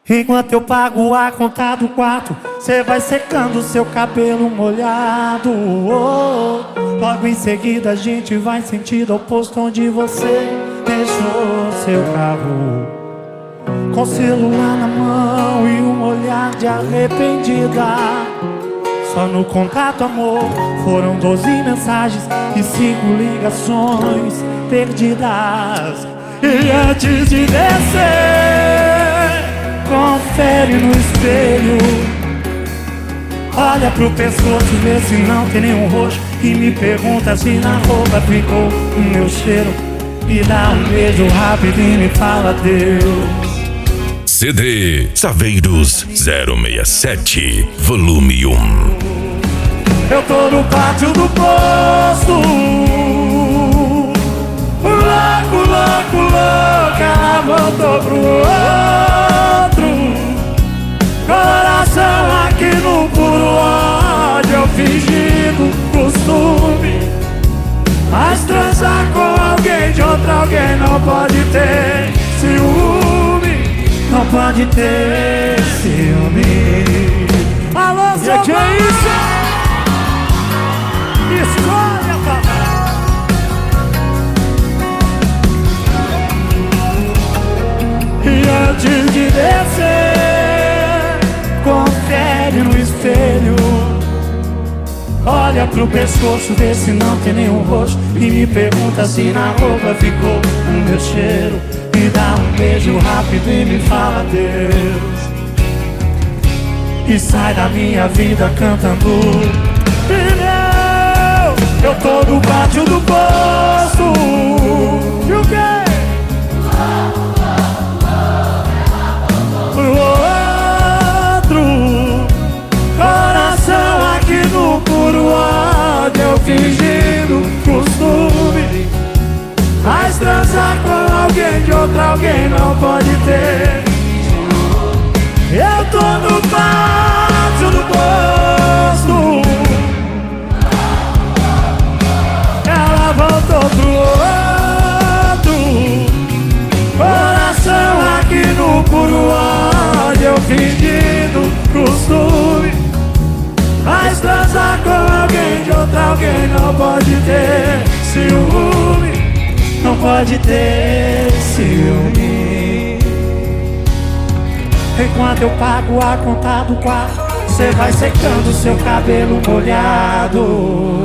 Enquanto eu pago a conta do quarto, cê vai secando seu cabelo molhado. Logo em seguida a gente vai sentido oposto onde você deixou seu carro, com o celular na mão e um olhar de arrependida. Só no contato, amor, foram 12 mensagens e 5 ligações perdidas. E antes de descer, confere no espelho, olha pro pescoço, vê se não tem nenhum roxo, e me pergunta se na roupa ficou o meu cheiro. Me dá um beijo rápido e me fala adeus. CD Saveiros 067, volume 1. Eu tô no pátio do posto, louco, louco, louco, ela voltou pro outro. Coração aqui no puro ódio, eu fingindo costume. Mas transar com alguém de outro alguém não pode ter ciúme. Não pode ter ciúme. Alô, seu que é isso? Escolha, papai. E antes de descer, confere no espelho, olha pro pescoço, vê se não tem nenhum roxo, e me pergunta se na roupa ficou o meu cheiro. Me dá um beijo rápido e me fala adeus. E sai da minha vida cantando pneu. Eu tô no pátio do posto. E o quê? Pro outro. Coração aqui no puro ódio, eu fingindo costume. Mas transar com alguém de outro alguém não pode ter. Eu tô no pátio do posto, ela voltou pro outro. Coração aqui no puro ódio, eu fingindo costume. Mas transar com alguém de outro alguém não pode ter ciúme. Não pode ter ciúme. Enquanto eu pago a conta do quarto, cê vai secando seu cabelo molhado.